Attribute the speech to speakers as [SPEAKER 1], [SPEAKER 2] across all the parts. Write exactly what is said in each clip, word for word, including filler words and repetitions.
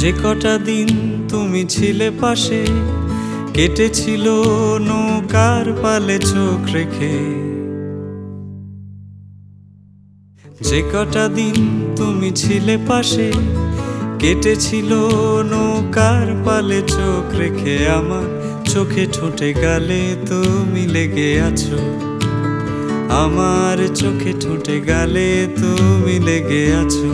[SPEAKER 1] যে কটা দিন তুমি ছিলে পাশে, কেটেছিল নৌকার পালে চোখ রেখে। যে কটা দিন তুমি ছিলে পাশে, কেটেছিল নৌকার পালে চোখ রেখে। আমার চোখে ঠোঁটে গালে তুমি লেগে আছো, আমার চোখে ঠোঁটে গালে তুমি লেগে আছো।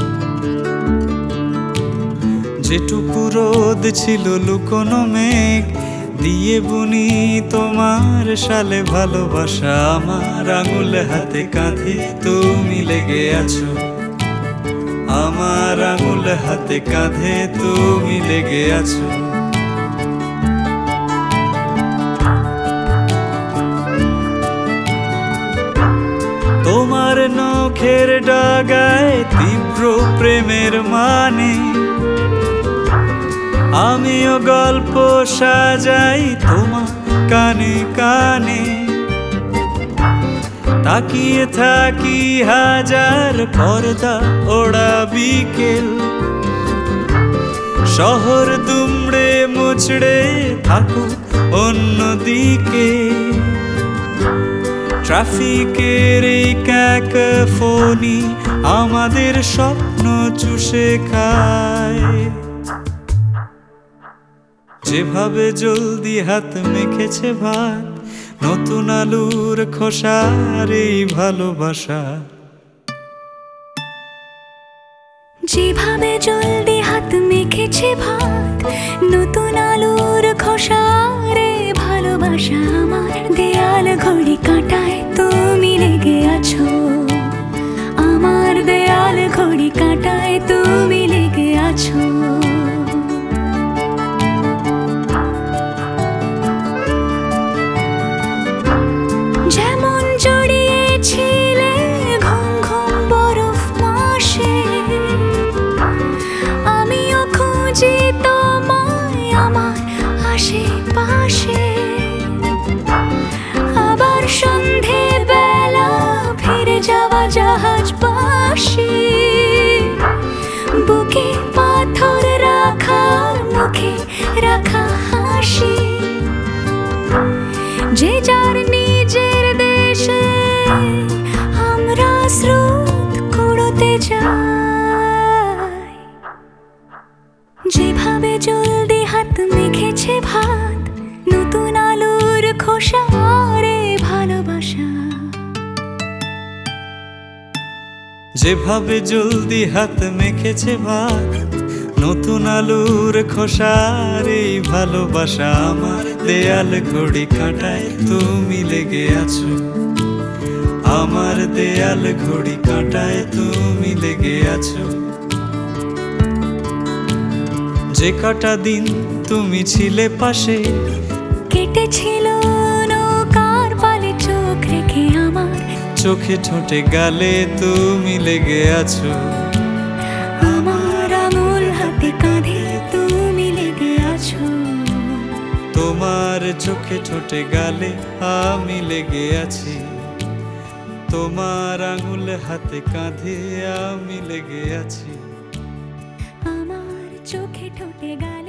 [SPEAKER 1] যেটুকু রোদ ছিল লুকোনো মেঘ দিয়ে বুনি তোমার সালে ভালোবাসা। আমার আঙুল হাতে কাঁধে তুমি লেগে আছো, আমার আঙুল হাতে কাঁধে তুমি লেগে আছো। তোমার নখের ডাগায় তীব্র প্রেমের মানে, আমিও গল্প সাজাই তোমার কানে কানে। তাকিয়ে থাকি হাজার পর্দা ওড়া বিকেল, শহর দুমড়ে মুচড়ে থাকো অন্যদিকে। ট্রাফিকের এই ক্যাকোফোনি আমাদের স্বপ্ন চুষে খায়। যেভাবে জলদি হাত মেখেছে ভাত, নতুন আলুর খোসার এই ভালোবাসা।
[SPEAKER 2] যেভাবে জলদি হাত মেখেছে ভাত, নতুন আলুর খোসার এই ভালোবাসা। আমার দেয়াল ঘড়ি কাঁটায় তুমি লেগে আছো, আমার দেয়াল ঘড়ি কাঁটায় তুমি লেগে আছো। যেমন জড়িয়েছিলে ঘুম ঘুম বরফ মাসে, আমিও খুঁজি তোমায় আমার আশেপাশে। আবার সন্ধে বেলা ফিরে যাওয়া জাহাজ পাশে, বুকে পাথর রাখা মুখে রাখা হাসি। যে যার নিজের দেশে আমরা স্রোত কুড়োতে যাই। যেভাবে জলদি হাত মেখেছে ভাত, নতুন আলুর খোসার এই ভালোবাসা।
[SPEAKER 1] যেভাবে জলদি হাত মেখেছে ভাত, নতুন আলুর খোসার এই ভালোবাসা। আমার দেয়াল ঘড়ি কাঁটায় তুমি লেগে আছো, আমার দেয়াল ঘড়ি কাঁটায় তুমি লেগে আছো। যে কটা দিন তুমি ছিলে পাশে,
[SPEAKER 2] কেটেছিল নৌকার পালে চোখ রেখে। আমার
[SPEAKER 1] চোখে ঠোঁটে গালে তুমি লেগে আছো,
[SPEAKER 2] আমার আঙুল হাতে কাঁধে তুমি লেগে আছো।
[SPEAKER 1] তোমার চোখে ঠোঁটে গালে আমি লেগে আছি, তোমার আঙুল হাতে কাঁধে আমি লেগে আছি।
[SPEAKER 2] আমার চোখে ঠোঁটে গালে